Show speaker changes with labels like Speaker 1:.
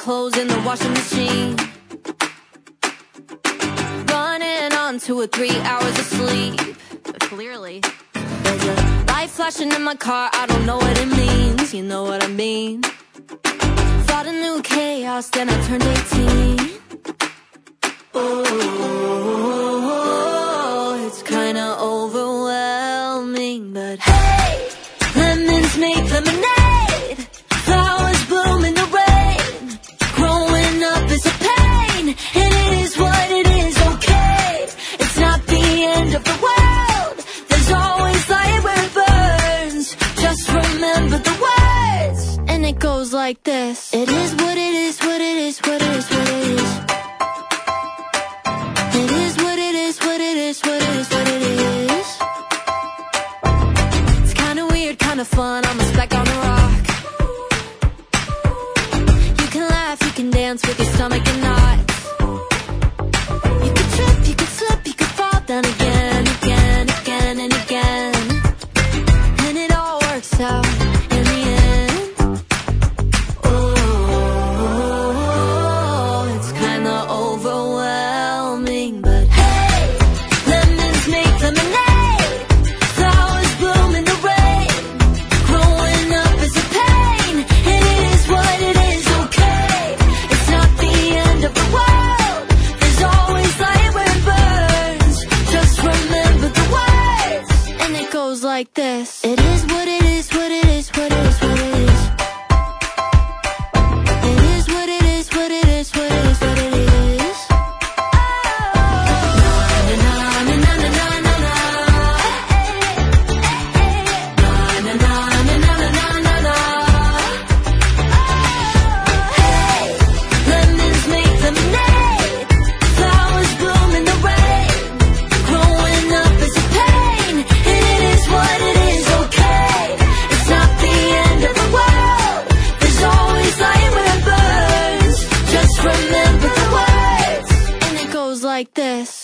Speaker 1: clothes in the washing machine, running on 2 or 3 hours of sleep. Clearly there's a light flashing in my car, I don't know what it means. You know what I mean? Thought I knew chaos, then I turned 18. Oh, it's kinda overwhelming, but hey, lemons make lemonade, flowers bloom in the rain. Growing up is a pain, and it is what it is, okay. It's not the end of the world, there's always light where it burns. Just remember the words, and it goes like this. It is what it is, what it is, what it is, what it is. It is what it is, what it is, what it is, what it is. It's kinda weird, kinda fun, I'm a speck on a rock. You can laugh, you can dance with your stomach in knots. You could trip, you could slip, you could fall down again, again, again, and again. And it all works out in the end. Oh, it's kinda overwhelming, but hey, lemons make lemonade, flowers bloom in the rain. Growing up is a pain, and it is what it is, okay. It's not the end of the world, there's always light where it burns. Just remember the words, and it goes like this. It is what it is, what it is, what it is, what it is. It is what it is, what it is, what it is, what it is. Na na na na na na na na. Na na na na na na na. Hey, lemons make lemonade, flowers bloom in the rain. Growing up is a pain, and it is what it is, okay. It's not the end of the world, there's always light where it burns. Just remember the words, and it goes like this.